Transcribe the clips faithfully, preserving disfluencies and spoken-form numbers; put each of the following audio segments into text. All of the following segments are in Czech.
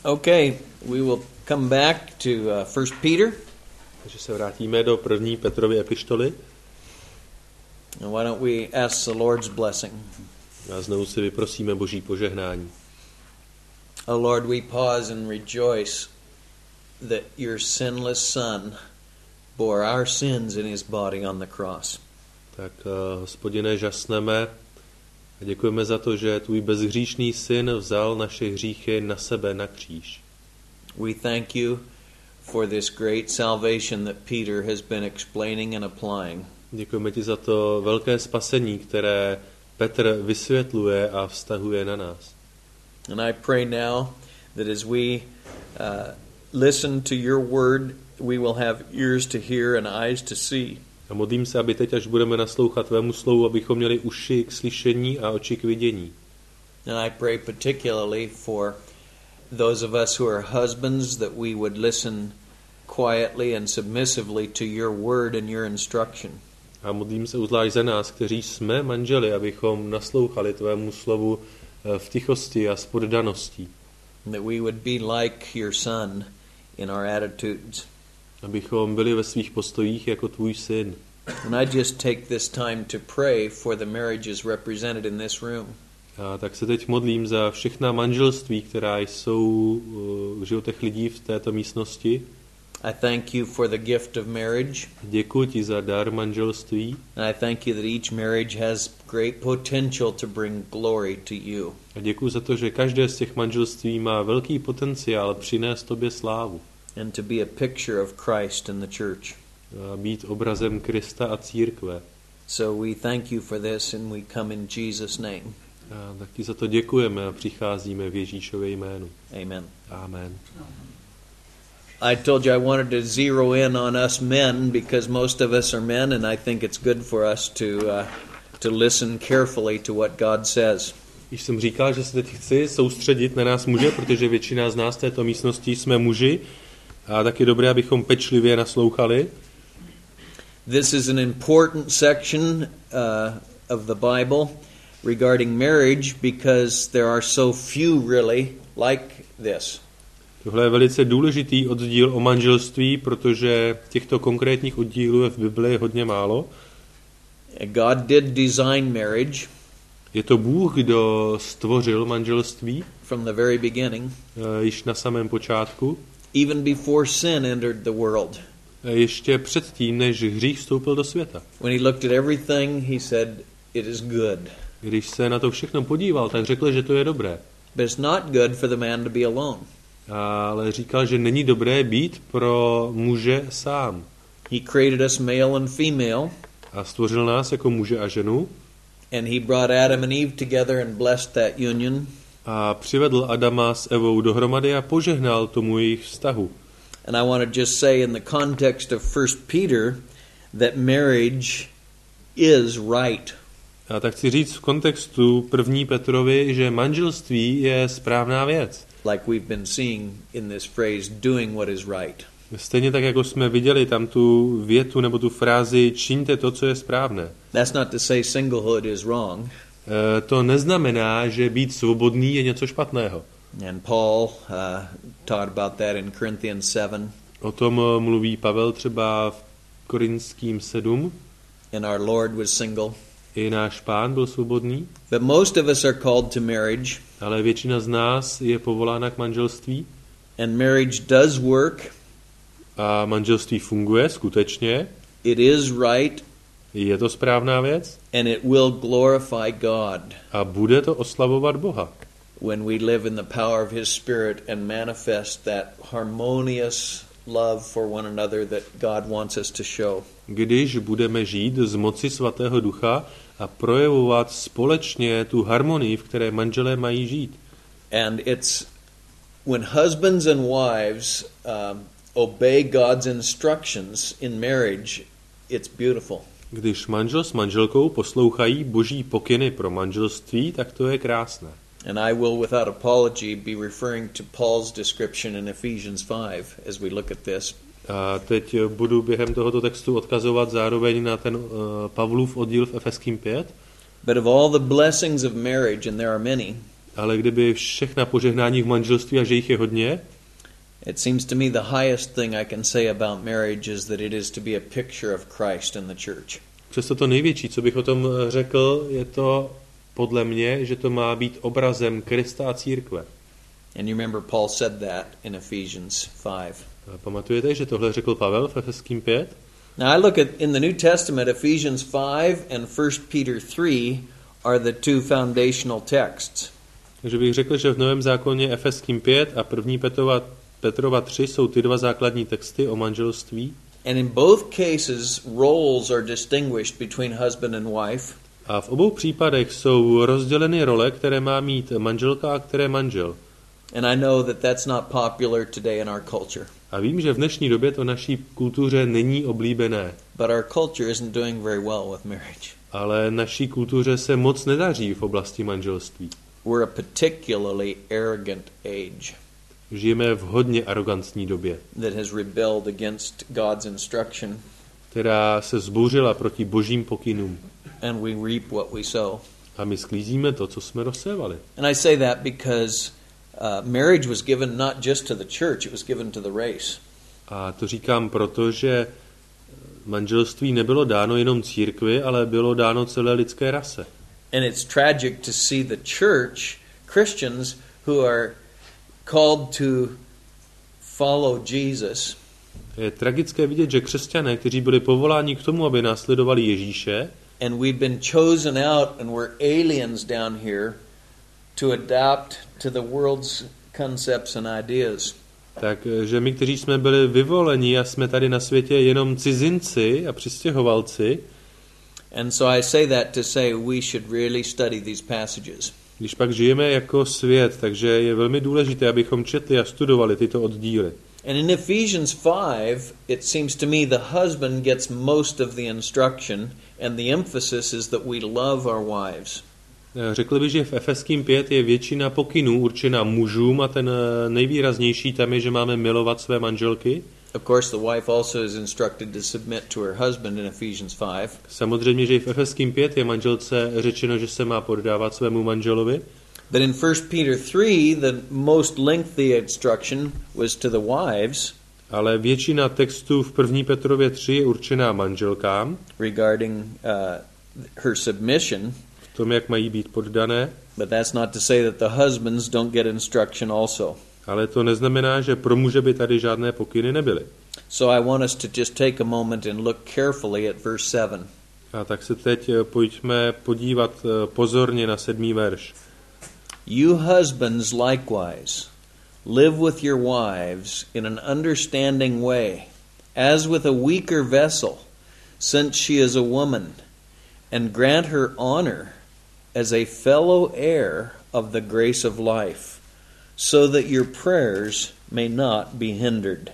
Okay, we will come back to uh, First Peter. Takže se vrátíme do první Petrovy epištoly. And why don't we ask the Lord's blessing? A znovu si vyprosíme Boží požehnání. Oh Lord, we pause and rejoice that your sinless Son bore our sins in his body on the cross. Tak uh, Hospodine, žasneme a děkujeme za to, že tvůj bezhříšný syn vzal naše hříchy na sebe na kříž. We thank you for this great salvation that Peter has been explaining and applying. Děkujeme ti za to velké spasení, které Petr vysvětluje a vztahuje na nás. And I pray now that as we uh, listen to your word, we will have ears to hear and eyes to see. A modlím se, aby teď, až budeme naslouchat tvému slovu, abychom měli uši k slyšení a oči k vidění. And I pray particularly for those of us who are husbands, that we would listen quietly and submissively to your word and your instruction. A modlím se uzvlášť za nás, kteří jsme manželi, abychom naslouchali tvému slovu v tichosti a s poddaností. That we would be like your son in our attitudes. Abychom byli ve svých postojích jako tvůj syn. And I just take this time to pray for the marriages represented in this room. A tak se teď modlím za všechna manželství, která jsou v životech lidí v této místnosti. I thank you for the gift of marriage. Děkuji ti za dar manželství. And I thank you that each marriage has great potential to bring glory to you. A děkuji za to, že každé z těch manželství má velký potenciál přinést tobě slávu. And to be a picture of Christ in the church. A být obrazem Krista a církve. So we thank you for this and we come in Jesus' name. A tak ti za to děkujeme a přicházíme v Ježíšově jménu. Amen. Amen. I told you I wanted to zero in on us men because most of us are men, and I think it's good for us to uh, to listen carefully to what God says. Když jsem říkal, že se teď chci soustředit na nás muže, protože většina z nás v této místnosti jsme muži, a tak je dobré, abychom pečlivě naslouchali. This is an important section uh, of the Bible regarding marriage because there are so few really like this. Tohle je velice důležitý oddíl o manželství, protože těchto konkrétních oddílů je v Bibli hodně málo. God did design marriage. Je to Bůh, kdo stvořil manželství. From the very beginning. Již na samém počátku. Even before sin entered the world. Ještě předtím, než hřích vstoupil do světa. When he looked at everything, he said, "It is good." Když se na to všechno podíval, tak řekl, že to je dobré. But it's not good for the man to be alone. Ale říkal, že není dobré být pro muže sám. He created us male and female. A stvořil nás jako muže a ženu. And he brought Adam and Eve together and blessed that union. A přivedl Adama s Evou dohromady a požehnal tomu jejich vztahu. And I want to just say in the context of First Peter that marriage is right. A tak chci říct v kontextu první Petrovi, že manželství je správná věc. Like we've been seeing in this phrase, doing what is right. Stejně tak, jako jsme viděli tam tu větu nebo tu frázi, čiňte to, co je správné. That's not to say singlehood is wrong. E, to neznamená, že být svobodný je něco špatného. And Paul uh, taught about that in Corinthians seven. O tom mluví Pavel třeba v Korinským sedm. And our Lord was single. I náš Pán byl svobodný. But most of us are called to marriage. Ale většina z nás je povolána k manželství. And marriage does work. A manželství funguje skutečně. It is right. Je to správná věc. And it will glorify God. A bude to oslavovat Boha. When we live in the power of his Spirit and manifest that harmonious love for one another that God wants us to show. Když budeme žít z moci Svatého Ducha a projevovat společně tu harmonii, v které manželé mají žít. And it's when husbands and wives um, obey God's instructions in marriage, it's beautiful. Když manžel s manželkou poslouchají Boží pokyny pro manželství, tak to je krásné. And I will without apology be referring to Paul's description in Ephesians five as we look at this. A teď budu během tohoto textu odkazovat zároveň na ten uh, Pavlův oddíl v Efeským pět. But of all the blessings of marriage, and there are many, ale kdyby všechna požehnání v manželství a že jich je hodně, it seems to me the highest thing I can say about marriage is that it is to be a picture of Christ in the church. přesto to největší, co bych o tom řekl, je to podle mě, že to má být obrazem Krista a církve. And you remember Paul said that in Ephesians five. A pamatujete, že tohle řekl Pavel v Efeským pět? Now I look at in the New Testament Ephesians five and First Peter three are the two foundational texts. Takže bych řekl, že v Novém zákoně Efeským pět a první Petrova, Petrova tři jsou ty dva základní texty o manželství. And in both cases roles are distinguished between husband and wife. A v obou případech jsou rozděleny role, které má mít manželka a které manžel. And I know that that's not popular today in our culture. A vím, že v dnešní době to naší kultuře není oblíbené. But our culture isn't doing very well with marriage. Ale naší kultuře se moc nedaří v oblasti manželství. We're a particularly arrogant age. Žijeme v hodně arrogantní době, that has rebelled against God's instruction. která se vzbouřila proti božím pokynům. And we reap what we sow. A my sklízíme to, co jsme rozsévali. And I say that because uh, marriage was given not just to the church, it was given to the race. A to říkám proto, že manželství nebylo dáno jenom církvi, ale bylo dáno celé lidské rase. And it's tragic to see the church, Christians who are called to follow Jesus. Je tragické vidět, že křesťané, kteří byli povoláni k tomu, aby následovali Ježíše, and we've been chosen out and we're aliens down here to adapt to the world's concepts and ideas. takže my, kteří jsme byli vyvoleni a jsme tady na světě jenom cizinci a přistěhovalci, and so I say that to say we should really study these passages. Když pak žijeme jako svět, takže je velmi důležité, abychom četli a studovali tyto oddíly. And in Ephesians five, it seems to me the husband gets most of the instruction and the emphasis is that we love our wives. Řekl bych, že v Efeským pět je většina pokynů určená mužům a ten nejvýraznější tam je, že máme milovat své manželky. Of course, the wife also is instructed to submit to her husband in Ephesians five. Samozřejmě, že i v Efeským pět je manželce řečeno, že se má poddávat svému manželovi. But in First Peter three, the most lengthy instruction was to the wives. Ale většina textů v první Petrově tři je určená manželkám. Regarding uh, her submission. V tom, jak mají být poddané. But that's not to say that the husbands don't get instruction also. Ale to neznamená, že pro muže by tady žádné pokyny nebyly. So I want us to just take a moment and look carefully at verse seven. A tak se teď pojďme podívat pozorně na sedmý verš. You husbands likewise live with your wives in an understanding way, as with a weaker vessel, since she is a woman, and grant her honor as a fellow heir of the grace of life, so that your prayers may not be hindered.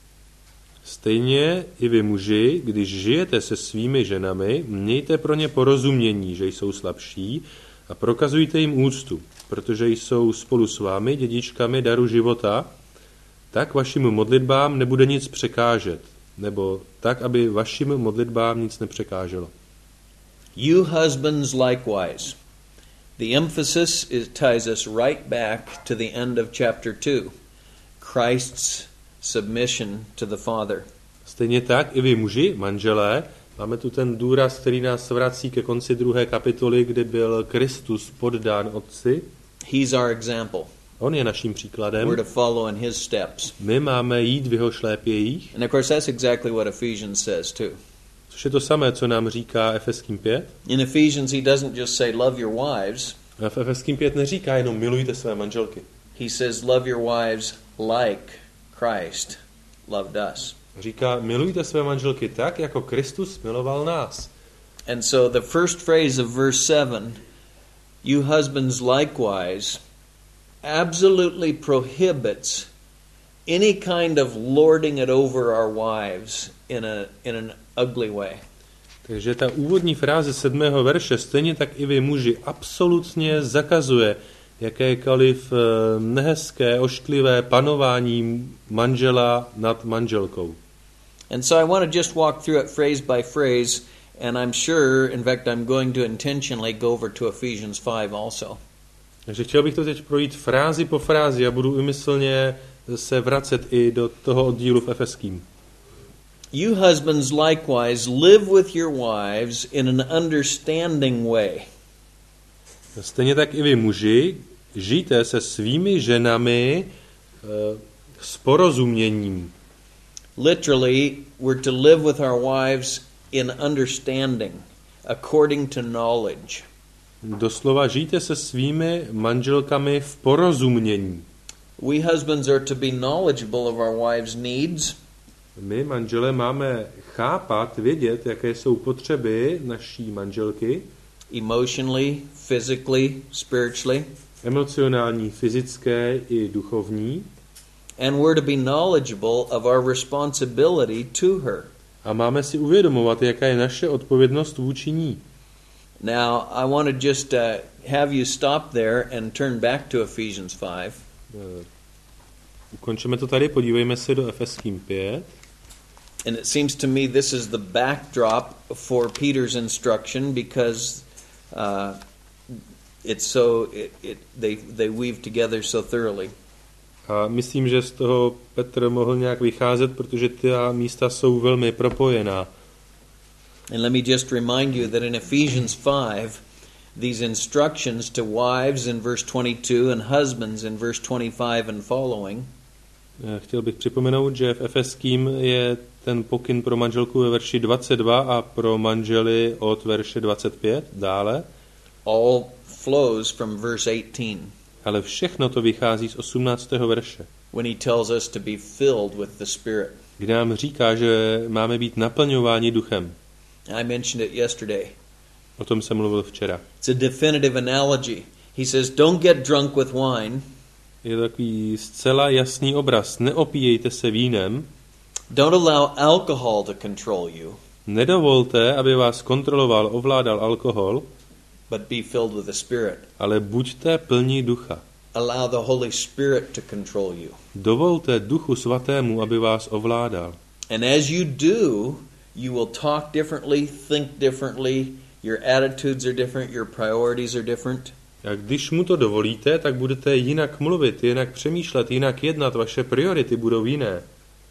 Stejně i vy muži, když žijete se svými ženami, mějte pro ně porozumění, že jsou slabší, a prokazujte jim úctu, protože jsou spolu s vámi dědičkami daru života, tak vašim modlitbám nebude nic překážet, nebo tak, aby vašim modlitbám nic nepřekáželo. You husbands likewise. The emphasis is, ties us right back to the end of chapter two, Christ's submission to the Father. Stejně tak i vy muži, manželé, máme tu ten důraz, který nás vrací ke konci druhé kapitoly, kdy byl Kristus poddán Otci. He's our example. On je naším příkladem. We're to follow in his steps. My máme jít v jeho šlépějích. And of course that's exactly what Ephesians says too. Což je to samé, co nám říká Efeským pět. In Ephesians he doesn't just say love your wives. A v Efeským pět neříká jenom milujte své manželky. He says love your wives like Christ loved us. Říká milujte své manželky tak, jako Kristus miloval nás. And so the first phrase of verse seven, you husbands likewise, absolutely prohibits any kind of lording it over our wives in a in an ugly way. Takže ta úvodní fráze sedmého verše, stejně tak i vy muži, absolutně zakazuje jakékoliv nehezké, ošklivé panování manžela nad manželkou. And so I want to just walk through it phrase by phrase, and I'm sure, in fact, I'm going to intentionally go over to Ephesians five also. Takže chtěl bych to teď projít frázi po frázi a budu umyslně se vracet i do toho oddílu v Efeským. You husbands likewise live with your wives in an understanding way. Stejně tak i vy muži žijte se svými ženami uh, s porozuměním. Literally, we're to live with our wives in understanding, according to knowledge. Doslova žijte se svými manželkami v porozumění. We husbands are to be knowledgeable of our wives' needs. My, manželé, máme chápat, vědět, jaké jsou potřeby naší manželky. Emotionally, physically, spiritually. Emocionální, fyzické i duchovní. And we're to be knowledgeable of our responsibility to her. A máme si uvědomovat, jaká je naše odpovědnost vůči ní. Now, I want to just uh, have you stop there and turn back to Ephesians five. Uh, ukončíme to tady, podívejme se do Efeským pět. And it seems to me this is the backdrop for Peter's instruction because uh, it's so it, it they they weave together so thoroughly. A myslím, že z toho Petr mohl nějak vycházet, protože ty místa jsou velmi propojená. And let me just remind you that in Ephesians five, these instructions to wives in verse twenty-two and husbands in verse twenty-five and following. Chtěl bych připomenout, že v Efeským je ten pokyn pro manželku ve verši dvacet dva a pro manžely od verše dvacet pět dále. All flows from verse eighteen. Ale všechno to vychází z osmnáctého verše. When he tells us to be filled with the Spirit. Kde nám říká, že máme být naplňováni duchem. I mentioned it yesterday. O tom jsem mluvil včera. It's a definitive analogy. He says, don't get drunk with wine. Je to takový zcela jasný obraz. Neopíjejte se vínem. Don't allow alcohol to control you. Nedovolte, aby vás kontroloval, ovládal alkohol. But be filled with the Spirit. Ale buďte plní ducha. Allow the Holy Spirit to control you. Dovolte Duchu Svatému, aby vás ovládal. And as you do, you will talk differently, think differently, your attitudes are different, your priorities are different. A když mu to dovolíte, tak budete jinak mluvit, jinak přemýšlet, jinak jednat, vaše priority budou jiné.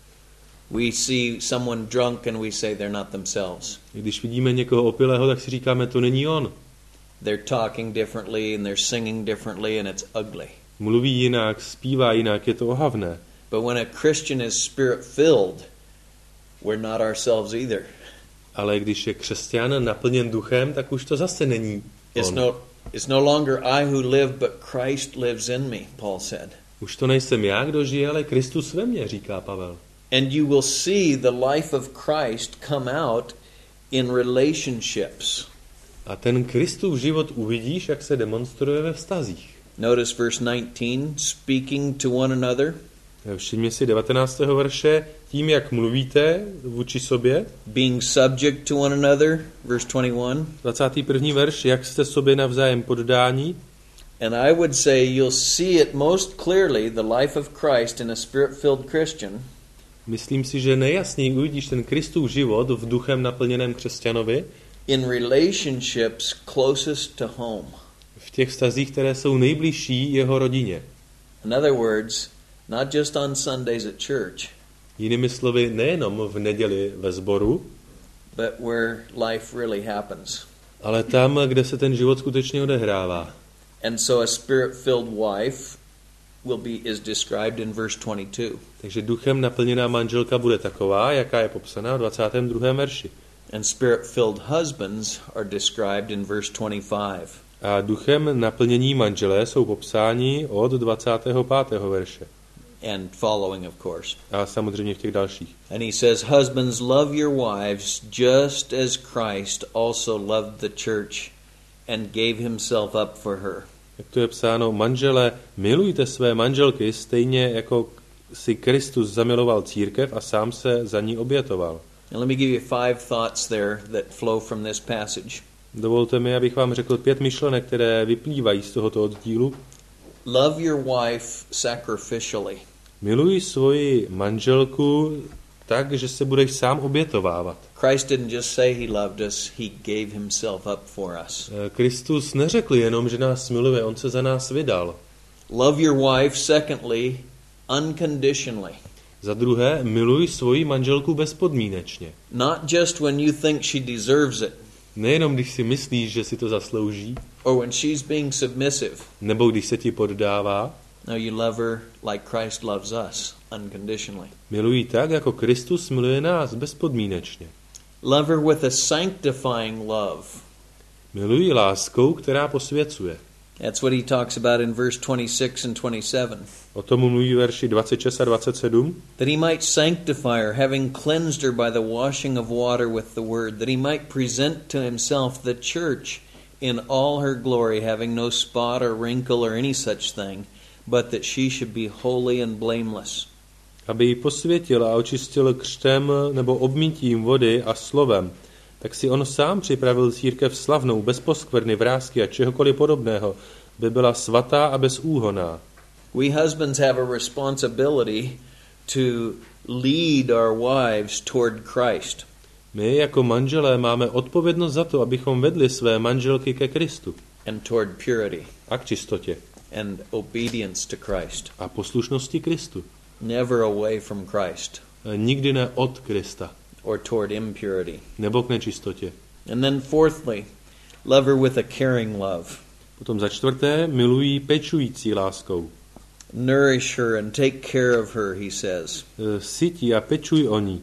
We see someone drunk and we say they're not themselves. Když vidíme někoho opilého, tak si říkáme, to není on. They're talking differently and they're singing differently and it's ugly. Mluví jinak, zpívá jinak, je to ohavné. But when a Christian is spirit-filled, we're not ourselves either. Ale když je křesťan naplněn duchem, tak už to zase není It's on. no, it's no longer I who live, but Christ lives in me, Paul said. Už to nejsem já, kdo žije, ale Kristus ve mně, říká Pavel. And you will see the life of Christ come out in relationships. A ten Kristův život uvidíš, jak se demonstruje ve vztazích. Notice verse nineteen, speaking to one another. Všimni si devatenáctého verše, tím, jak mluvíte vůči sobě. Being subject to one another, verse twenty-one. dvacátý první verš, jak jste sobě navzájem poddání. And I would say you'll see it most clearly, the life of Christ in a spirit-filled Christian. Myslím si, že nejjasněji uvidíš ten Kristův život v duchem naplněném křesťanovi. In relationships closest to home. V těch vztazích, které jsou nejbližší jeho rodině. In other words, not just on Sundays at church. Jinými slovy, nejenom v neděli ve sboru, but where life really happens. ale tam, kde se ten život skutečně odehrává. And so a spirit-filled wife will be is described in verse twenty-two. Takže duchem naplněná manželka bude taková, jaká je popsaná v dvacátém druhém verši. And spirit-filled husbands are described in verse twenty-five. A duchem naplnění manželé jsou popsáni od dvacátého pátého verše. And following, of course. A samozřejmě v těch dalších. And he says, husbands, love your wives just as Christ also loved the church and gave himself up for her. Jak to je psáno, manžele, milujte své manželky stejně jako si Kristus zamiloval církev a sám se za ní obětoval. And let me give you five thoughts there that flow from this passage. Dovolte mi, abych vám řekl pět myšlenek, které vyplývají z tohoto oddílu. Love your wife sacrificially. Miluj svoji manželku tak, že se budeš sám obětovávat. Christ didn't just say he loved us, he gave himself up for us. Kristus neřekl jenom, že nás miluje, on se za nás vydal. Love your wife, secondly, unconditionally. Za druhé, miluj svoji manželku bezpodmínečně. Not just when you think she deserves it. Nejenom když si myslíš, že si to zaslouží, or when she's being submissive. nebo když se ti poddává. No, you love her like Christ loves us, unconditionally. Miluj tak, jako Kristus miluje nás bezpodmínečně. Love her with a sanctifying love. Miluj láskou, která posvěcuje. That's what he talks about in verse twenty-six and twenty-seven. O tom mluví verši dvacet šest a dvacet sedm. That he might sanctify her, having cleansed her by the washing of water with the word, that he might present to himself the church in all her glory, having no spot or wrinkle or any such thing, but that she should be holy and blameless. Aby ji posvětil a očistil křtem nebo obmýtím vody a slovem, tak si on sám připravil církev slavnou, bez poskvrny, vrásky a čehokoliv podobného, by byla svatá a bezúhonná. We husbands have a responsibility to lead our wives toward Christ. My jako manželé máme odpovědnost za to, abychom vedli své manželky ke Kristu. And toward purity. A k čistotě. And obedience to Christ. A poslušnosti Kristu. Never away from Christ. Nikdy ne od Krista. Or toward impurity. Nebo k nečistotě. And then fourthly, love her with a caring love. Potom za čtvrté, milují pečující láskou. Nourish her and take care of her, he says. Sytí a pečuj o ní.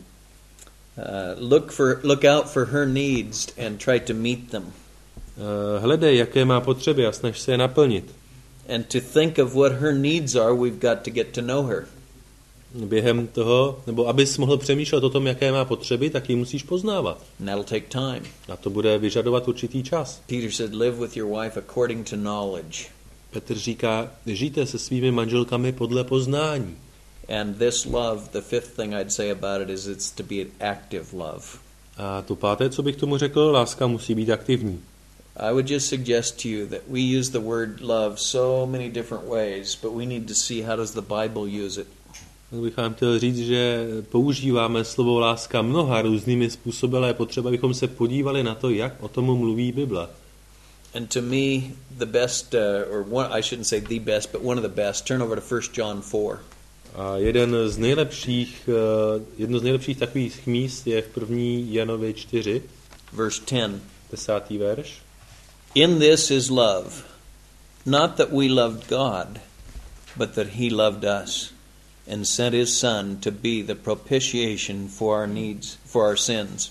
Uh, look for look out for her needs and try to meet them. Uh, hledej, jaké má potřeby a snaž se je naplnit. And to think of what her needs are, we've got to get to know her. Během toho, nebo abys mohl přemýšlet o tom, jaké má potřeby, tak ji musíš poznávat. And that'll take time. A to bude vyžadovat určitý čas. Peter said, live with your wife according to knowledge. Petr říká, žijte se svými manželkami podle poznání. And this love, the fifth thing I'd say about it is it's to be an active love. A to páté, co bych tomu řekl, láska musí být aktivní. I would just suggest to you that we use the word love so many different ways, but we need to see how does the Bible use it. Tak bych vám chtěl říct, že používáme slovo láska mnoha různými způsoby, ale je potřeba, abychom se podívali na to, jak o tom mluví Bible. And to me, the best, uh, or one, I shouldn't say the best, but one of the best, turn over to First John four. A jeden z nejlepších, jedno z nejlepších takových míst je v první Janovi čtyři. Verse ten. Desátý verš. In this is love, not that we loved God, but that he loved us and sent his son to be the propitiation for our needs, for our sins.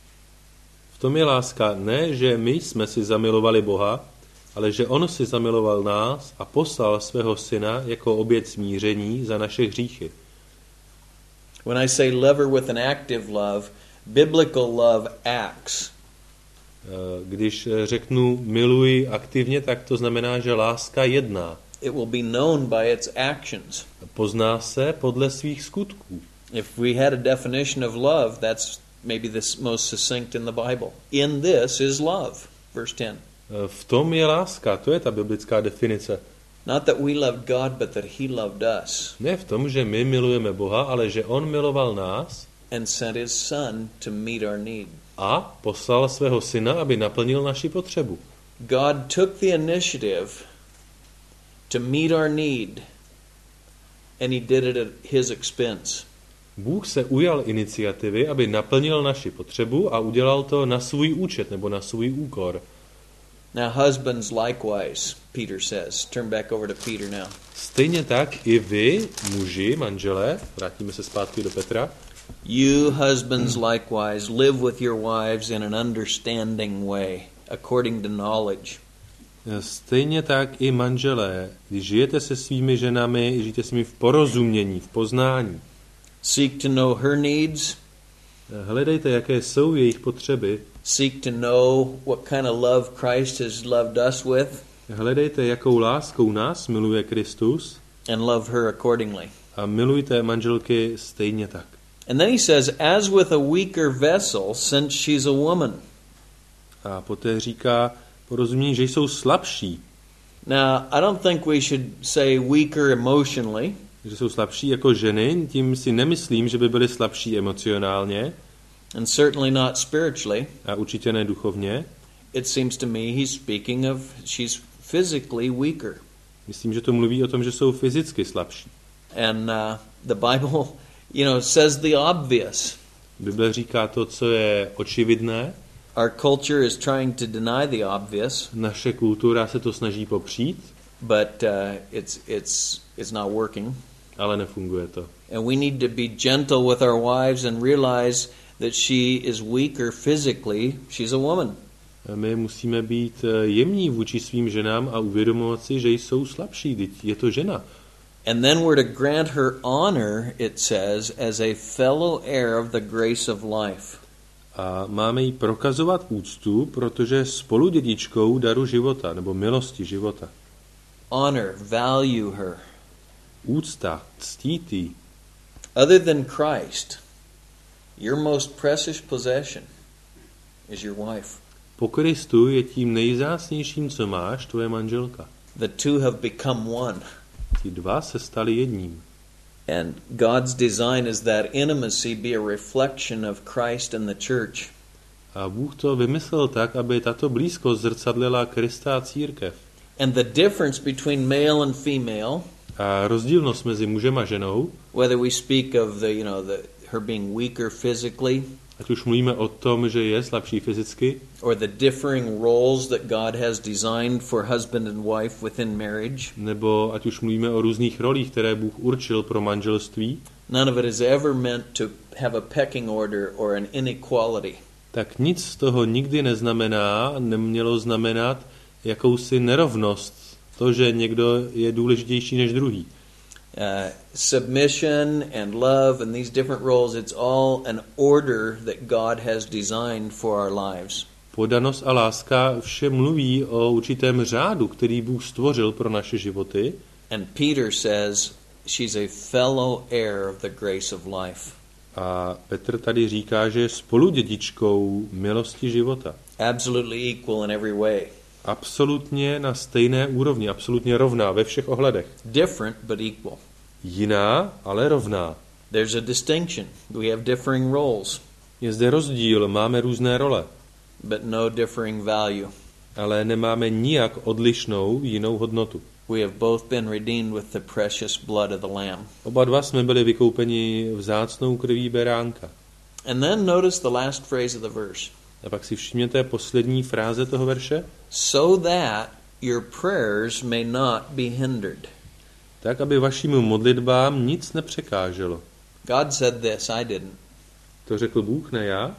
V tom je láska, ne, že my jsme si zamilovali Boha, ale že on si zamiloval nás a poslal svého syna jako oběť smíření za naše hříchy. When I say love her with an active love, biblical love acts. Když řeknu miluji aktivně, tak to znamená, že láska jedná. It will be known by its actions. Pozná se podle svých skutků. If we had a definition of love, that's maybe the most succinct in the Bible. In this is love, verse ten. V tom je láska, to je ta biblická definice. Not that we loved God, but that he loved us. Ne v tom, že my milujeme Boha, ale že on miloval nás and sent his son to meet our need. A poslal svého syna, aby naplnil naši potřebu. God took the initiative to meet our need, and he did it at his expense. Bůh se ujal iniciativy, aby naplnil naši potřebu a udělal to na svůj účet nebo na svůj úkor. Now husbands likewise, Peter says. Turn back over to Peter now. Stejně tak i vy, muži, manželé, vrátíme se zpátky do Petra. You husbands likewise live with your wives in an understanding way, according to knowledge. Stejně tak i manželé, když žijete se svými ženami, žijete s nimi v porozumění, v poznání. Seek to know her needs. Hledejte, jaké jsou jejich potřeby. Seek to know what kind of love Christ has loved us with. Hledejte, jakou láskou nás miluje Kristus. And love her accordingly. A milujte manželky stejně tak. And then he says, as with a weaker vessel, since she's a woman. A poté říká porozumění, že jsou slabší. Now, I don't think we should say weaker emotionally. že jsou slabší jako ženy, tím si nemyslím, že by byly slabší emocionálně. And certainly not spiritually. A určitě ne duchovně. It seems to me he's speaking of she's physically weaker. Myslím, že to mluví o tom, že jsou fyzicky slabší. And uh, the Bible, you know, says the obvious. Bible říká to, co je očividné. Our culture is trying to deny the obvious. Naše kultura se to snaží popřít. But uh, it's it's it's not working. Ale nefunguje to. And we need to be gentle with our wives and realize that she is weaker physically. She's a woman. A my musíme být jemní vůči svým ženám a uvědomovat si, že jsou slabší. Teď je to žena. And then we're to grant her honor, it says, as a fellow heir of the grace of life. A máme jí prokazovat úctu, protože je spoludědičkou daru života, nebo milosti života. Honor, value her. Úcta, ctít jí. Other than Christ, your most precious possession is your wife. Po Kristu je tím nejvzácnějším, co máš, tvoje manželka. The two have become one. Ti dva se stali jedním. And God's design is that intimacy be a reflection of Christ and the church. A Bůh to vymyslel tak, aby tato blízkost zrcadlila Krista a církev. And the difference between male and female, a rozdílnost mezi mužem a ženou, whether we speak of the, you know, the, her being weaker physically, ať už mluvíme o tom, že je slabší fyzicky, or the differing roles that God has designed for husband and wife within marriage, nebo ať už mluvíme o různých rolích, které Bůh určil pro manželství, none of it is ever meant to have a pecking order or an inequality. Tak nic z toho nikdy neznamená, nemělo znamenat jakousi nerovnost, to, že někdo je důležitější než druhý. Uh, submission and love and these different roles, it's all an order that God has designed for our lives. Podanost a láska vše mluví o určitém řádu, který Bůh stvořil pro naše životy. And Peter says she's a fellow heir of the grace of life. A Petr tady říká, že je spoludědičkou milosti života. Absolutely equal in every way. Absolutně na stejné úrovni, absolutně rovná ve všech ohledech. Different but equal. Jiná, ale rovná. There's a distinction. We have differing roles. Je zde rozdíl, máme různé role. But no differing value. Ale nemáme nijak odlišnou jinou hodnotu. We have both been redeemed with the precious blood of the Lamb. Oba dva jsme byli vykoupeni vzácnou krví beránka. And then notice the last phrase of the verse. A pak si všimněte poslední fráze toho verše. So that your prayers may not be hindered. Tak, aby vašim modlitbám nic nepřekáželo. God said this, I didn't. To řekl Bůh, ne já.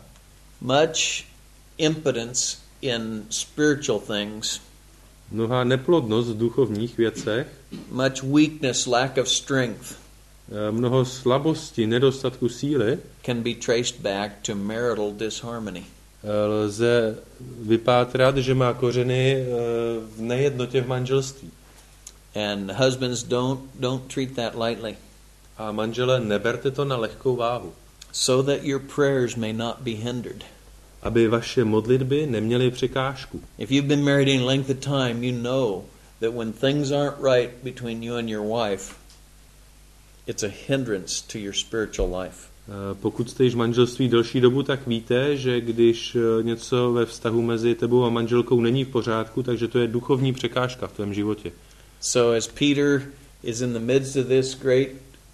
Much impotence in spiritual things. Mnohá neplodnost v duchovních věcech. Much weakness, lack of strength. Mnoho slabosti, nedostatku síly. Can be traced back to marital disharmony. Lze vypátrat, že má kořeny v nejednotě v manželství. And husbands, don't don't treat that lightly. A manžele, neberte to na lehkou váhu. So that your prayers may not be hindered. Aby vaše modlitby neměly překážku. If you've been married any length of time, you know that when things aren't right between you and your wife, it's a hindrance to your spiritual life. Pokud jste již v manželství delší dobu, tak víte, že když něco ve vztahu mezi tebou a manželkou není v pořádku, takže to je duchovní překážka v tvém životě. So as Peter is in the midst of this great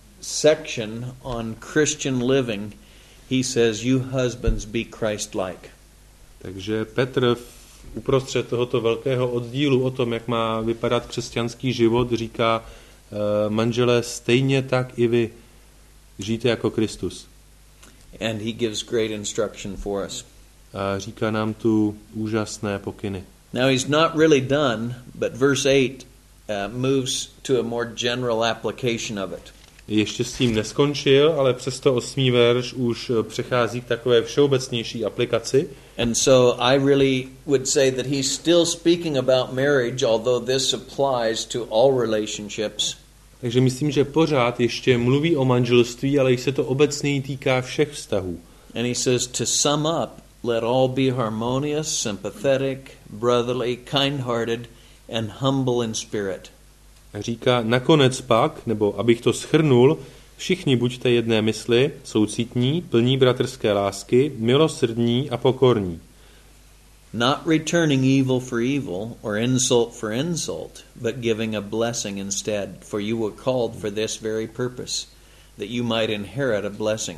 section on Christian living, he says, you husbands be Christ-like. Takže Petr uprostřed tohoto velkého oddílu o tom, jak má vypadat křesťanský život, říká, manželé, stejně tak i vy žijte jako Kristus. And he gives great instruction for us. A říká nám tu úžasné pokyny. Now he's not really done, but verse eight uh, moves to a more general application of it. Ještě s tím neskončil, ale přesto osmý verš už přechází k takové všeobecnější aplikaci. And so I really would say that he's still speaking about marriage, although this applies to all relationships. Takže myslím, že pořád ještě mluví o manželství, ale již se to obecněji týká všech vztahů. And he says, to sum up, let all be harmonious, sympathetic, brotherly, kind-hearted, and humble in spirit. A říká, nakonec pak, nebo abych to shrnul, všichni buďte jedné mysli, soucitní, plní bratrské lásky, milosrdní a pokorní. Not returning evil for evil or insult for insult, but giving a blessing instead, for you were called for this very purpose, that you might inherit a blessing.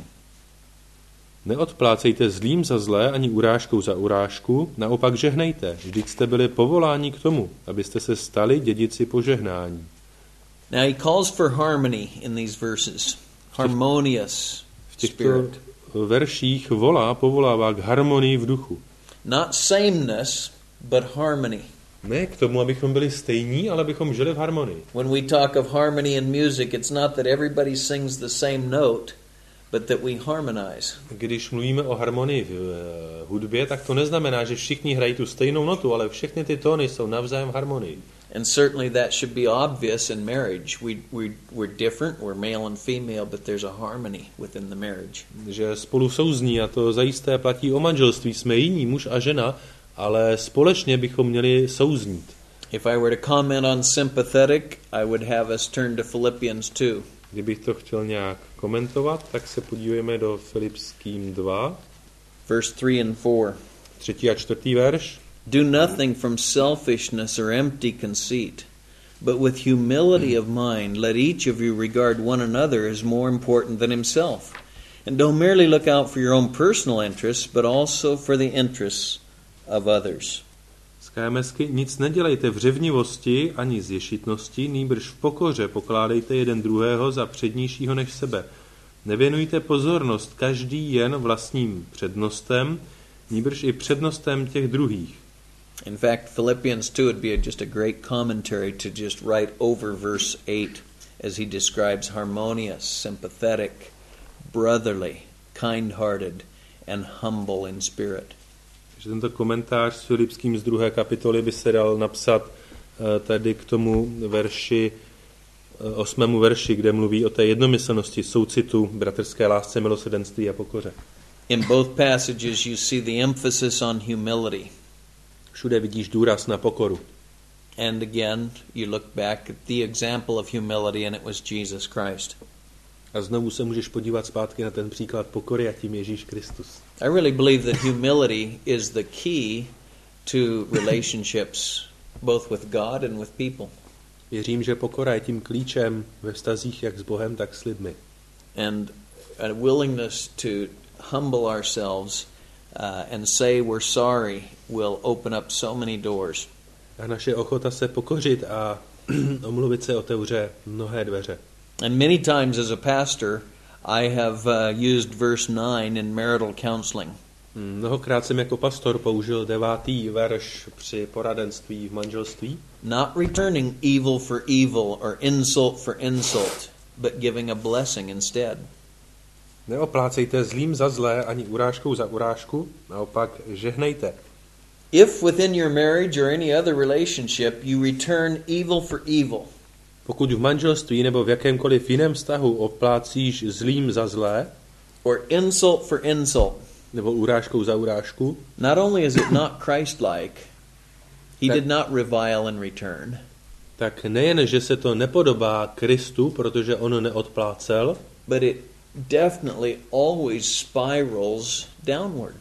Neodplácejte zlým za zlé ani urážkou za urážku, naopak žehnejte. Vždyť jste byli povoláni k tomu, abyste se stali dědici požehnání. Now he calls for harmony in these verses. Harmonious v těchto spirit. verších volá, povolává k harmonii v duchu. Not sameness, but harmony. Ne k tomu, abychom byli stejní, ale abychom žili v harmonii. When we talk of harmony in music, it's not that everybody sings the same note, but that we harmonize. Když mluvíme o harmonii v uh, hudbě, tak to neznamená, že všichni hrají tu stejnou notu, ale všechny ty tóny jsou navzájem v harmonii. And certainly that should be obvious in marriage. We, we, we're different, we're male and female, but there's a harmony within the marriage. Že spolu souzní, a to zajisté platí o manželství. Jsme jiní, muž a žena, ale společně bychom měli souznít. If I were to comment on sympathetic, I would have us turn to Philippians two. Kdybych to chtěl nějak komentovat, tak se podívejme do Filipským dva. Verse three and four. Třetí a čtvrtý verš. Do nothing from selfishness or empty conceit, but with humility of mind let each of you regard one another as more important than himself. And don't merely look out for your own personal interests, but also for the interests of others. Z K M S ky nic nedělejte v řevnivosti ani z ješitnosti, nýbrž v pokoře pokládejte jeden druhého za přednějšího než sebe. Nevěnujte pozornost každý jen vlastním přednostem, nýbrž i přednostem těch druhých. In fact, Philippians two would be just a great commentary to just write over verse eight as he describes harmonious, sympathetic, brotherly, kind-hearted and humble in spirit. Takže tento komentář s Filipským z druhé kapitoly by se dal napsat tady k tomu verši, osmému verši, kde mluví o té jednomyslnosti, soucitu, bratrské lásce, milosrdenství a pokoře. In both passages you see the emphasis on humility. Všude vidíš důraz na pokoru. And again, you look back at the example of humility and it was Jesus Christ. A znovu se můžeš podívat zpátky na ten příklad pokory a tím Ježíš Kristus. I really believe that humility is the key to relationships both with God and with people. Věřím, že pokora je tím klíčem ve vztazích jak s Bohem, tak s lidmi. And a willingness to humble ourselves uh, and say we're sorry will open up so many doors. A naše ochota se pokořit a omluvit se otevře mnohé dveře. And many times as a pastor, I have uh, used verse nine in marital counseling. Mnohokrát jsem jako pastor použil devátý verš při poradenství v manželství. Not returning evil for evil or insult for insult, but giving a blessing instead. Neoplácejte zlým za zlé ani urážkou za urážku, naopak žehnejte. If within your marriage or any other relationship you return evil for evil, pokud v manželství nebo v jakémkoliv jiném vztahu oplácíš zlým za zlé, or insult for insult, nebo urážkou za urážku, not only is it not Christ-like, he did not revile in return, tak nejen, že se to nepodobá Kristu, protože on neodplácel, but it definitely always spirals downward.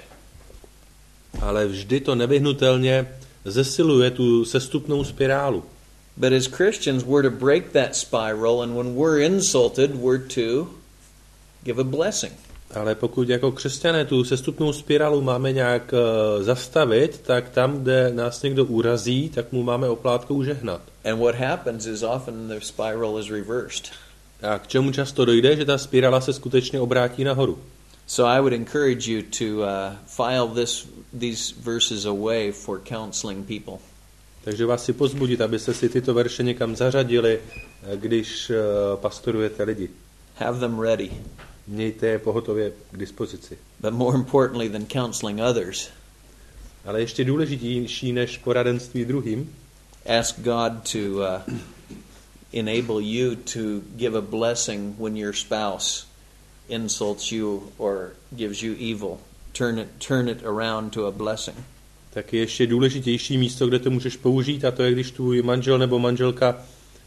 Ale vždy to nevyhnutelně zesiluje tu sestupnou spirálu. But as Christians, we're to break that spiral, and when we're insulted, we're to give a blessing. Ale pokud jako křesťané tu sestupnou spirálu máme nějak uh, zastavit, tak tam, kde nás někdo urazí, tak mu máme oplátkou žehnat. And what happens is often the spiral is reversed. A k čemu často dojde, že ta spirála se skutečně obrátí nahoru. So I would encourage you to uh, file this, these verses away for counseling people. Takže vás si pozbudit, abyste si tyto verše někam zařadili, když uh, pastorujete lidi. Have them ready. Mějte je pohotově k dispozici. But more importantly than counseling others, ale ještě důležitější než poradenství druhým, ask God to uh, enable you to give a blessing when your spouse insults you or gives you evil. Turn it, turn it around to a blessing. Tak je ještě důležitější místo, kde to můžeš použít, a to je, když tvůj manžel nebo manželka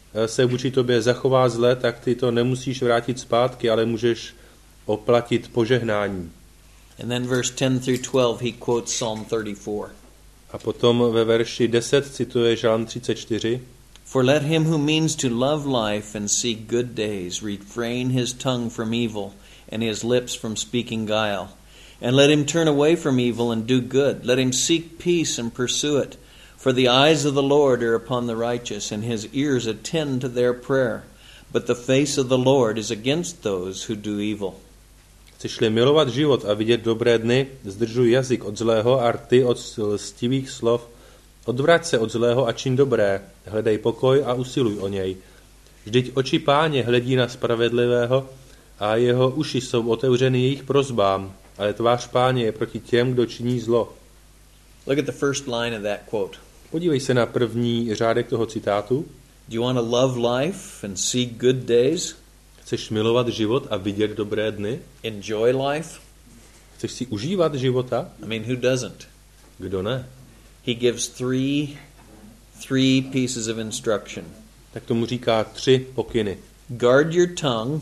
se vůči tobě zachová zle, tak ty to nemusíš vrátit zpátky, ale můžeš oplatit požehnání. And then verse ten through twelve he quotes Psalm thirty-four. A potom ve verši deset cituje Žalm třicet čtyři. For let him who means to love life and seek good days refrain his tongue from evil and his lips from speaking guile. And let him turn away from evil and do good. Let him seek peace and pursue it. For the eyes of the Lord are upon the righteous, and his ears attend to their prayer. But the face of the Lord is against those who do evil. Chceš-li milovat život a vidět dobré dny, zdržuj jazyk od zlého a rty od lstivých slov. Odvrať se od zlého a čin dobré, hledej pokoj a usiluj o něj. Vždyť oči Páně hledí na spravedlivého a jeho uši jsou otevřeny jejich prosbám, ale tvář Páně je proti těm, kdo činí zlo. Look at the first line of that quote. Podívej se na první řádek toho citátu. Do you want to love life and seek good days? Chceš milovat život a vidět dobré dny? Enjoy life? Chceš si užívat života? I mean, who doesn't? Kdo ne? He gives three, three pieces of instruction. Tak tomu říká tři pokyny. Guard your tongue.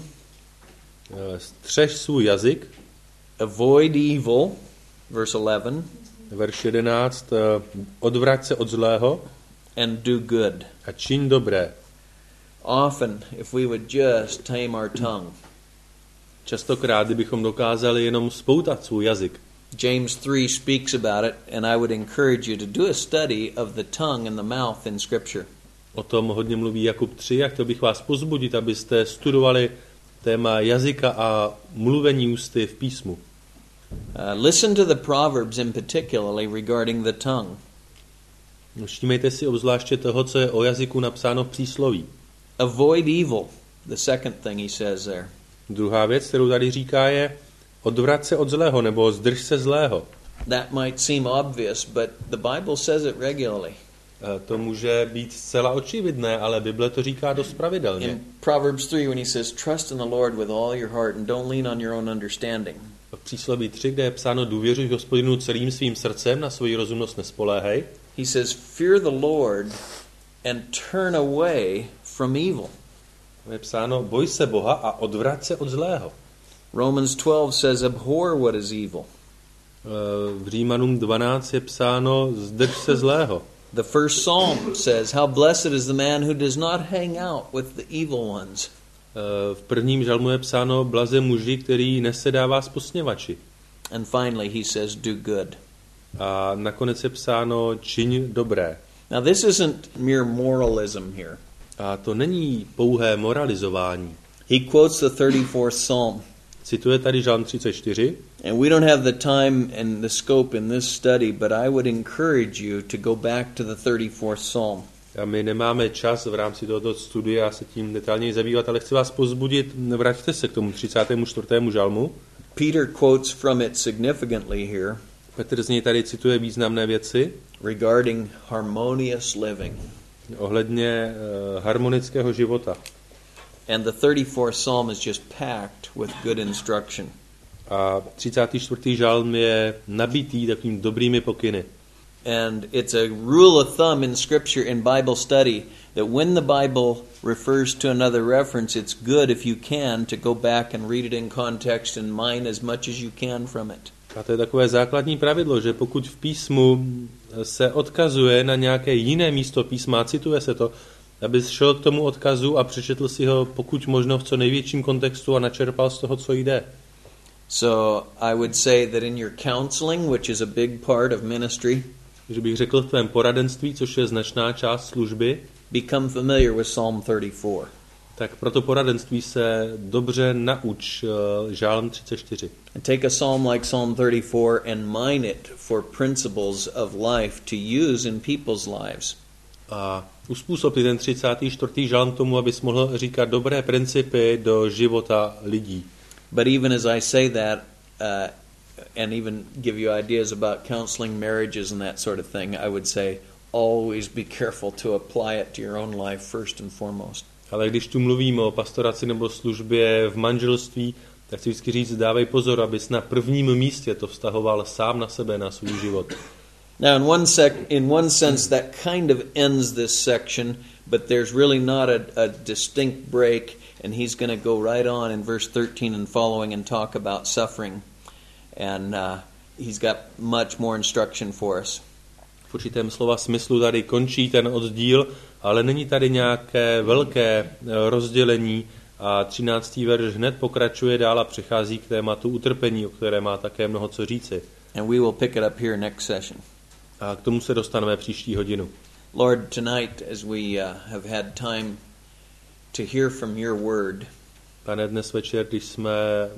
Střež svůj jazyk. Avoid evil. Verse eleven. Verš jedenáct. Odvrať se od zlého. And do good. A čiň dobré. Often, if we would just tame our tongue. Častokrát, kdybychom dokázali jenom spoutat svůj jazyk. James three speaks about it, and I would encourage you to do a study of the tongue and the mouth in Scripture. O tom hodně mluví Jakub tři, a chtěl bych vás pozbudit, abyste studovali téma jazyka a mluvení ústy v písmu. Uh, listen to the Proverbs in particularly regarding the tongue. Všímejte si obzvláště toho, co je o jazyku napsáno v přísloví. Avoid evil, the second thing he says there. Druhá věc, kterou tady říká, je odvrať se od zlého, nebo zdrž se zlého. That might seem obvious, but the Bible says it regularly. To může být zcela očividné, ale Bible to říká dost pravidelně. In Proverbs three, when he says, trust in the Lord with all your heart and don't lean on your own understanding. V přísloví tři, kde je psáno důvěřuj Hospodinu celým svým srdcem, na svoji rozumnost nespoléhej. He says, fear the Lord and turn away from evil. Je psáno, boj se Boha a odvrať se od zlého. Romans twelve says, abhor what is evil. V Římanům dvanáct je psáno, zdrž se zlého. The first psalm says, how blessed is the man who does not hang out with the evil ones. V prvním žalmu je psáno, blaze muži, který nesedává s posměvači. And finally he says, do good. A nakonec je psáno, čiň dobré. Now this isn't mere moralism here. A to není pouhé moralizování. He quotes the thirty-fourth psalm. Cituje tady žalm třicet čtyři. And we don't have the time and the scope in this study, but I would encourage you to go back to the thirty-fourth psalm. A my nemáme čas v rámci tohoto studia se tím detailněji zabývat, ale chci vás pozbudit, vraťte se k tomu třicátému čtvrtému žalmu. Peter quotes from it significantly here. Petr z něj tady cituje významné věci regarding harmonious living. Ohledně uh, harmonického života. And the thirty-fourth psalm is just packed with good instruction. A třicátý čtvrtý žalm je nabitý takovým dobrými pokyny. And it's a rule of thumb in Scripture in Bible study that when the Bible refers to another reference, it's good if you can to go back and read it in context and mine as much as you can from it. A to je takové základní pravidlo, že pokud v písmu se odkazuje na nějaké jiné místo písma, cituje se to, aby šel k tomu odkazu a přečetl si ho pokud možno v co největším kontextu a načerpal z toho, co jde. So I would say that in your counseling, which is a big part of ministry, že bych řekl v tvém poradenství, což je značná část služby, become familiar with Psalm thirty-four. Tak proto poradenství se dobře nauč uh, žálm třicet čtyři. And take a psalm like Psalm thirty-four and mine it for principles of life to use in people's lives. A uspůsob ten třicátý čtvrtý žálm k tomu, abys mohl říkat dobré principy do života lidí. But even as I say that, uh, and even give you ideas about counseling marriages and that sort of thing, I would say always be careful to apply it to your own life first and foremost. Ale když tu mluvíme o pastoraci nebo službě v manželství, tak chci vždycky říct, dávej pozor, abys na prvním místě to vztahoval sám na sebe, na svůj život. Now in one sec, in one sense that kind of ends this section, but there's really not a, a distinct break, and he's going to go right on in verse thirteen and following and talk about suffering. And uh, he's got much more instruction for us. V určitém slova smyslu tady končí ten oddíl, ale není tady nějaké velké rozdělení a třináctý verš hned pokračuje dál a přechází k tématu utrpení, o které má také mnoho co říci. And we will pick it up here next session. A k tomu se dostaneme příští hodinu. Lord, tonight as we uh, have had time to hear from your word, Pane, dnes večer, když jsme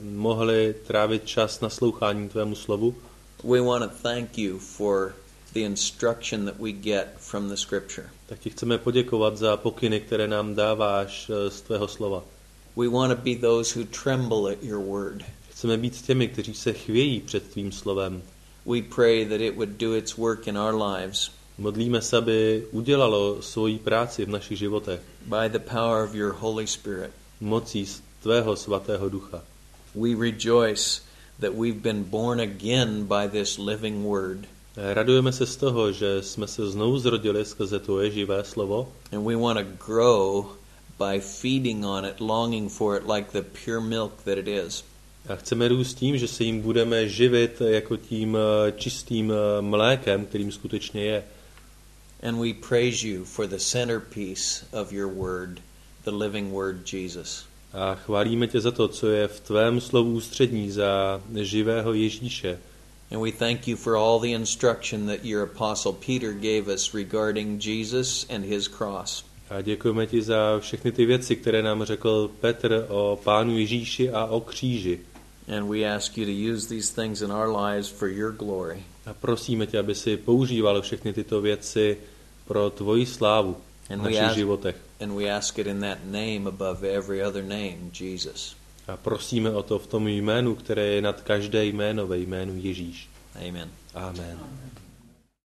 mohli trávit čas nasloucháním tvému slovu, we want to thank you for the instruction that we get from the scripture. Tak ti chceme poděkovat za pokyny, které nám dáváš z tvého slova. We want to be those who tremble at your word. Chceme být těmi, kteří se chvějí před tvým slovem. We pray that it would do its work in our lives. Modlíme se, aby udělalo svoji práci v našich životech. By the power of your Holy Spirit. Mocí tvého svatého ducha. We rejoice that we've been born again by this living word. Radujeme se z toho, že jsme se znovu zrodili skrze tvoje živé slovo. And we want to grow by feeding on it, longing for it like the pure milk that it is. A chceme růst tím, že se jim budeme živit jako tím čistým mlékem, kterým skutečně je. And we praise you for the centerpiece of your word, the living word Jesus. A chválíme tě za to, co je v tvém slovu ústřední, za živého Ježíše. And we thank you for all the instruction that your apostle Peter gave us regarding Jesus and his cross. A děkujeme ti za všechny ty věci, které nám řekl Petr o Pánu Ježíši a o kříži. And we ask you to use these things in our lives for your glory. A prosíme tě, aby si používal všechny tyto věci pro tvoji slávu v našich životech. And we ask it in that name above every other name, Jesus. A prosíme o to v tom jménu, které je nad každé jméno, ve jménu Ježíš. Amen. Amen.